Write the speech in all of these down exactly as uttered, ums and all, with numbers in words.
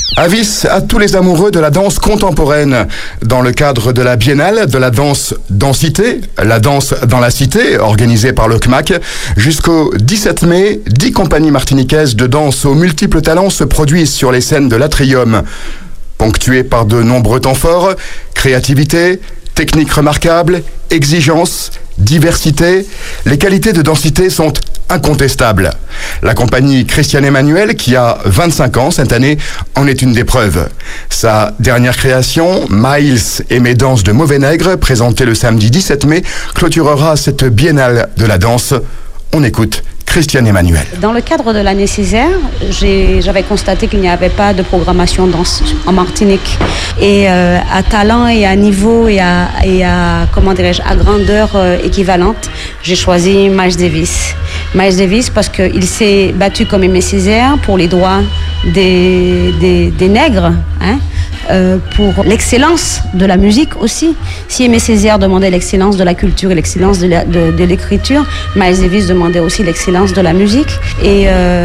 Avis à tous les amoureux de la danse contemporaine. Dans le cadre de la Biennale de la danse Dancité, la danse dans la cité, organisée par le C M A C, jusqu'au dix-sept mai, dix compagnies martiniquaises de danse aux multiples talents se produisent sur les scènes de l'Atrium. Ponctuées par de nombreux temps forts, créativité, technique remarquable, exigence, diversité, les qualités de densité sont incontestables. La compagnie Christian Emmanuel, qui a vingt-cinq ans cette année, en est une des preuves. Sa dernière création, Miles et mes danses de mauvais nègre, présentée le samedi dix-sept mai, clôturera cette biennale de la danse. On écoute Christian Emmanuel. Dans le cadre de l'année Césaire, j'ai, j'avais constaté qu'il n'y avait pas de programmation danse en Martinique. Et euh, à talent et à niveau et à, et à comment dirais-je, à grandeur euh, équivalente, j'ai choisi Miles Davis. Miles Davis parce qu'il s'est battu comme Aimé Césaire pour les droits des, des, des nègres, hein, euh, pour l'excellence de la musique aussi. Si Aimé Césaire demandait l'excellence de la culture et l'excellence de, la, de, de l'écriture, Miles Davis demandait aussi l'excellence de la musique. Et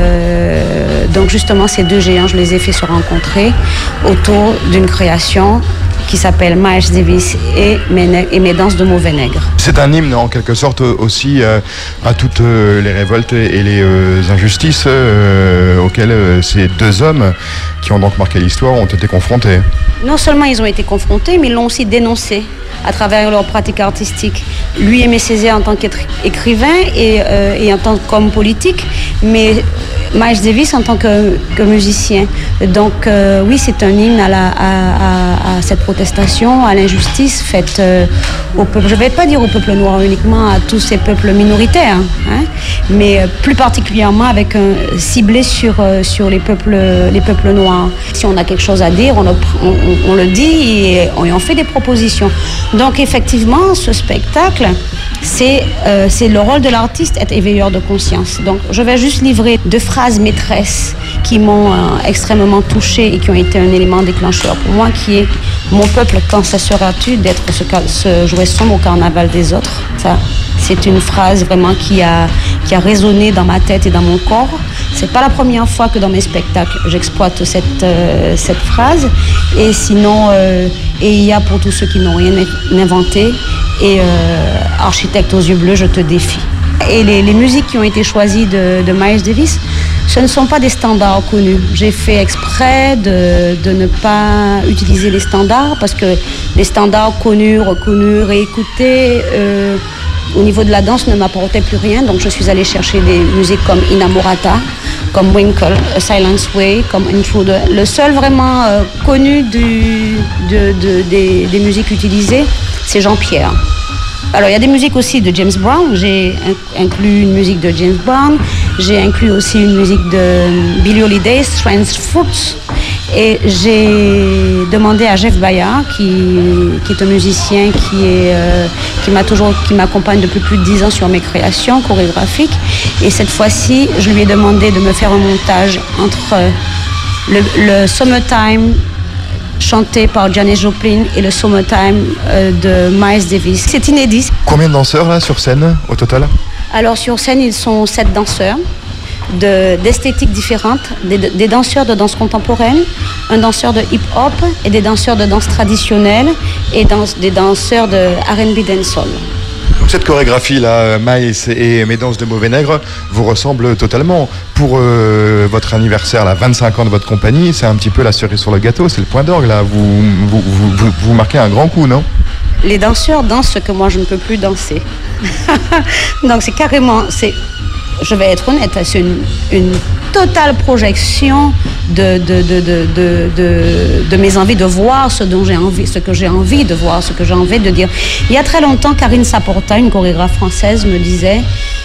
euh, donc justement, ces deux géants, je les ai fait se rencontrer autour d'une création qui s'appelle Miles Davis et mes, nègres, et mes danses de mauvais nègres. C'est un hymne en quelque sorte aussi euh, à toutes euh, les révoltes et les euh, injustices euh, auxquelles euh, ces deux hommes qui ont donc marqué l'histoire ont été confrontés. Non seulement ils ont été confrontés, mais ils l'ont aussi dénoncé à travers leur pratique artistique. Lui Aimé Césaire en tant qu'écrivain et, euh, et en tant qu'homme politique, mais Miles Davis en tant que, que musicien. Donc euh, oui, c'est un hymne à, la, à, à, à cette protestation, à l'injustice faite euh, au peuple. Je ne vais pas dire au peuple noir uniquement, à tous ces peuples minoritaires, hein, mais euh, plus particulièrement avec un ciblé sur, euh, sur les peuples, les peuples noirs. Si on a quelque chose à dire, on, a, on, on le dit et on, et on fait des propositions. Donc effectivement, ce spectacle, c'est, euh, c'est le rôle de l'artiste, être éveilleur de conscience. Donc je vais juste livrer deux phrases maîtresses qui m'ont euh, extrêmement touchée et qui ont été un élément déclencheur pour moi, qui est « Mon peuple, quand cesseras-tu d'être ce, ce jouet sombre au carnaval des autres ?» Ça, c'est une phrase vraiment qui a, qui a résonné dans ma tête et dans mon corps. C'est pas la première fois que dans mes spectacles, j'exploite cette, euh, cette phrase. Et sinon, euh, et il y a pour tous ceux qui n'ont rien inventé, et euh, architecte aux yeux bleus, je te défie. Et les, les musiques qui ont été choisies de, de Miles Davis, ce ne sont pas des standards connus. J'ai fait exprès de, de ne pas utiliser les standards parce que les standards connus, reconnus, réécoutés, euh, au niveau de la danse ne m'apportaient plus rien. Donc je suis allée chercher des musiques comme Inamorata, comme Winkle, A Silence Way, comme Intruder. Le seul vraiment euh, connu du, de, de, des, des musiques utilisées, c'est Jean-Pierre. Alors il y a des musiques aussi de James Brown, j'ai inclus une musique de James Brown, j'ai inclus aussi une musique de Billie Holiday, Strange Fruits, et j'ai demandé à Jeff Bayard, qui, qui est un musicien qui, est, euh, qui, m'a toujours, qui m'accompagne depuis plus de dix ans sur mes créations chorégraphiques, et cette fois-ci je lui ai demandé de me faire un montage entre le, le Summertime chanté par Janis Joplin et le Summertime euh, de Miles Davis. C'est inédit. Combien de danseurs là sur scène au total ? Alors sur scène, ils sont sept danseurs de, d'esthétiques différentes, des, des danseurs de danse contemporaine, un danseur de hip-hop et des danseurs de danse traditionnelle et dans, des danseurs de R and B dancehall. Donc cette chorégraphie là, Miles et mes danses de mauvais nègre, vous ressemble totalement. Pour euh, votre anniversaire, là, vingt-cinq ans de votre compagnie, c'est un petit peu la cerise sur le gâteau, c'est le point d'orgue là. Vous vous, vous, vous, vous marquez un grand coup, non ? Les danseurs dansent ce que moi je ne peux plus danser. Donc c'est carrément, c'est, je vais être honnête, c'est une, une totale projection de, de, de, de, de, de, de mes envies de voir ce dont j'ai envie, ce que j'ai envie de voir, ce que j'ai envie de dire. Il y a très longtemps, Karine Saporta, une chorégraphe française, me disait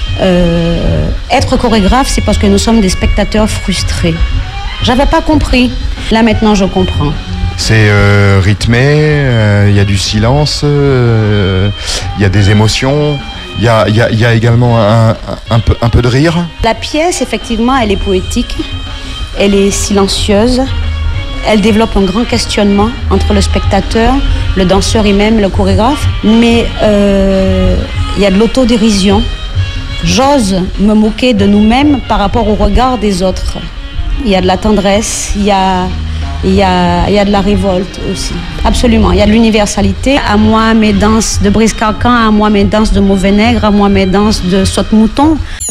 euh, être chorégraphe, c'est parce que nous sommes des spectateurs frustrés. J'avais pas compris. Là maintenant, je comprends. C'est euh, rythmé, il euh, y a du silence, il euh, y a des émotions. Il y a, y, a, y a également un, un, un, peu, un peu de rire. La pièce, effectivement, elle est poétique, elle est silencieuse, elle développe un grand questionnement entre le spectateur, le danseur et même le chorégraphe, mais euh, il y a de l'autodérision. J'ose me moquer de nous-mêmes par rapport au regard des autres. Il y a de la tendresse, il y a, il y a, il y a de la révolte aussi. Absolument, il y a de l'universalité. À moi mes danses de brise-carcan, à moi mes danses de mauvais nègre, à moi mes danses de saute-mouton.